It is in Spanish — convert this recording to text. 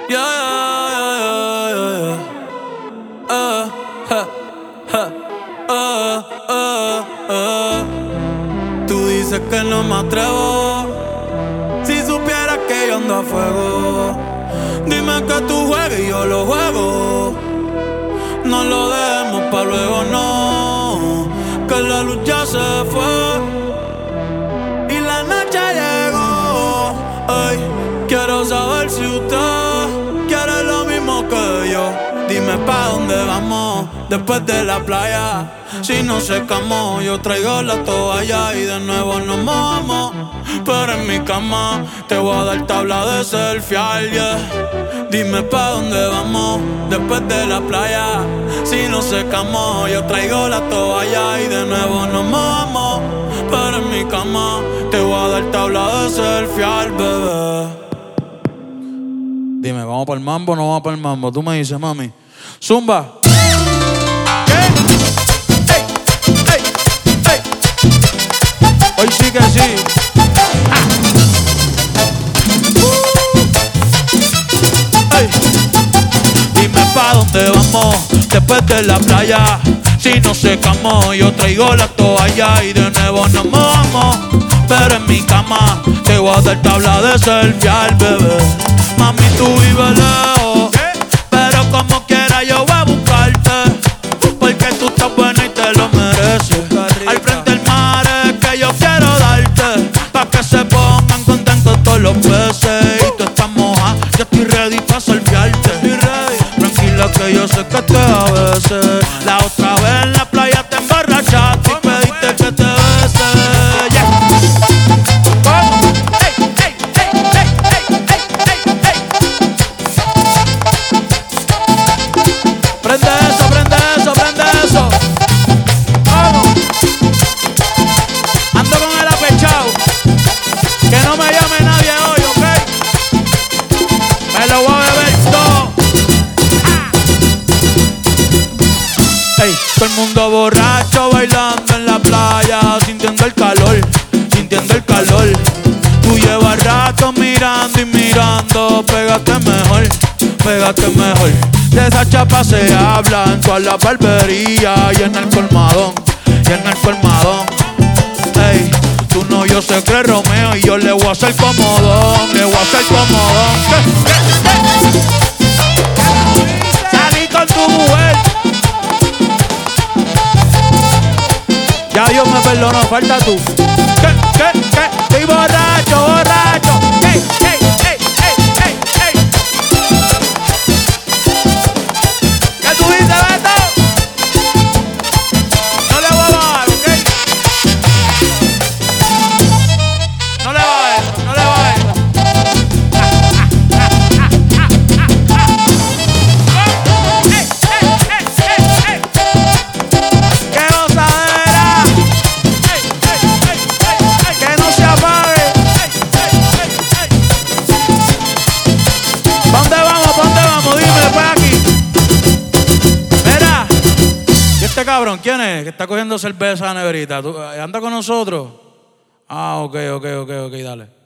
Yeah, yeah, yeah, yeah. Ha, Tú dices que no me atrevo. Si supieras que yo ando a fuego. Dime que tú juegas y yo lo juego. No lo dejemos pa' luego, no. Que la luz ya se fue y la noche llegó. Ay, quiero saber si usted quiere lo mismo que yo. Dime pa' dónde vamos después de la playa. Si no secamos, yo traigo la toalla y de nuevo nos mojamos. Pero en mi cama te voy a dar tabla de selfie, yeah. Dime pa' dónde vamos después de la playa. Si no secamos, yo traigo la toalla y de nuevo nos mojamos. Pero en mi cama te voy a dar tabla de selfie, bebé. Dime, ¿vamos para el mambo o no vamos para el mambo? Tú me dices, mami. Zumba. Hoy sí que sí. Dime pa' dónde vamos después de la playa. Si no secamos, yo traigo la toalla y de nuevo nos mojamos. Pero en mi cama te voy a dar tabla de selfie, bebé. Mami, tú vives lejos, pero como quiera yo voy a buscarte. Porque tú estás buena y te lo mereces. Al frente del mar es que yo quiero darte, pa' que se pongan contentos todos los peces. Y tú estás moja, yo estoy ready pa' selfiearte. Tranquila que yo sé que te a veces. La otra vez en la playa te emborrachaste y pediste que te bese. Prende eso, prende eso, prende eso. Vamos. Ando con el apechao. Que no me llame nadie hoy, ¿ok? Me lo voy a beber todo. Ey, todo el mundo borracho bailando en la playa, sintiendo el calor, sintiendo el calor. Tú llevas rato mirando y mirando, pégate mejor, pégate mejor. De esa chapa se habla en toda la barbería y en el colmadón, y en el colmadón. Ey, tú no, yo sé que es Romeo y yo le voy a hacer comodón, le voy a hacer comodón. Salí con tu mujer. Ya Dios me perdonó, falta tú. ¿Qué? Estoy borracho, borracho. Ey. ¿Qué tú dices, Beto? No le voy a bajar, ¿ok? No le va a eso, no le va a eso. ¡Qué gozadera! ¡Que no se apague! ¿Pa' dónde vamos? ¿Pa' dónde vamos? Dime después aquí. Mira, ¿y este cabrón quién es? Que está cogiendo cerveza a la neverita. ¿Anda con nosotros? Ah, ok, dale.